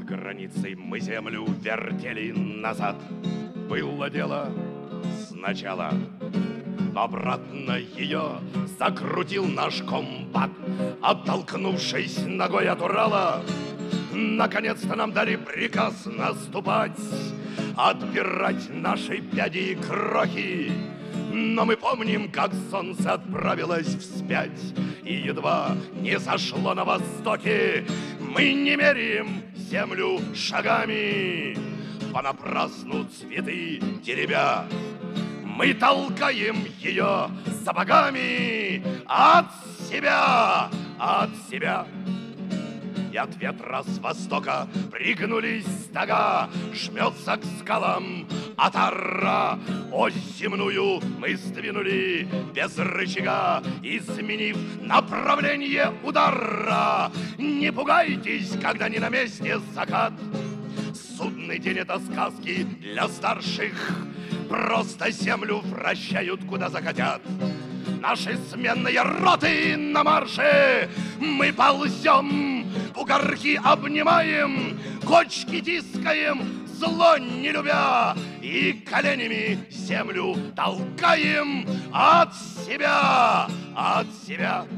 границей мы землю вертели назад. Было дело сначала, но обратно ее закрутил наш комбат, оттолкнувшись ногой от Урала. Наконец-то нам дали приказ наступать, отбирать наши пяди и крохи. Но мы помним, как солнце отправилось вспять, и едва не зашло на востоке. Мы не меряем землю шагами, понапрасну цветы теребя. Мы толкаем ее сапогами от себя, от себя. И от ветра с востока пригнулись стога, жмется к скалам отара. Ось земную мы сдвинули без рычага, изменив направление удара. Не пугайтесь, когда не на месте закат. Судный день — это сказки для старших, просто землю вращают, куда захотят. Наши сменные роты на марше, мы ползем, бугорки обнимаем, кочки тискаем, зло не любя, и коленями землю толкаем от себя, от себя.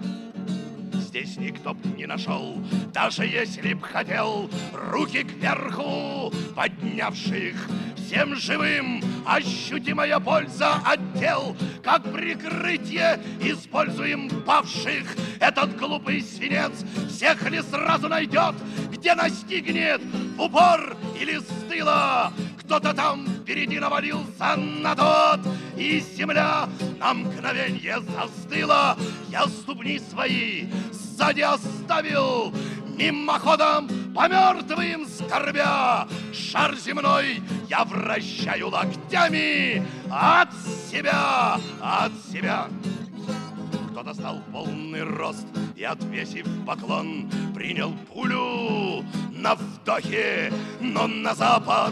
Здесь никто б не нашел, даже если б хотел, руки кверху поднявших. Всем живым ощутимая польза от тел, как прикрытие используем павших. Этот глупый свинец всех ли сразу найдет, где настигнет в упор или с тыла? Кто-то там впереди навалился на тот, и земля на мгновенье застыла. Я ступни свои сзади оставил, мимоходом по мертвым скорбя. Шар земной я вращаю локтями от себя, от себя. Кто-то стал в полный рост и, отвесив поклон, принял пулю на вдохе. Но на запад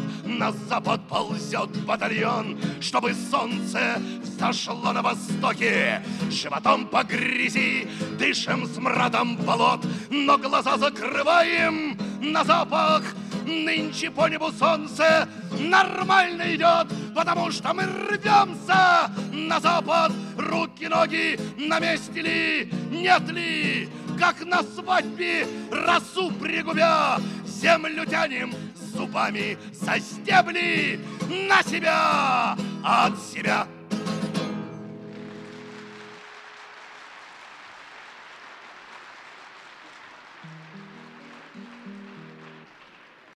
ползет батальон, чтобы солнце взошло на востоке. Животом по грязи дышим смрадом болот, но глаза закрываем на запах. Нынче по небу солнце нормально идет, потому что мы рвемся на запад. Руки, ноги на месте ли, нет ли? Как на свадьбе росу пригубя, землю тянем зубами со стебли на себя, от себя.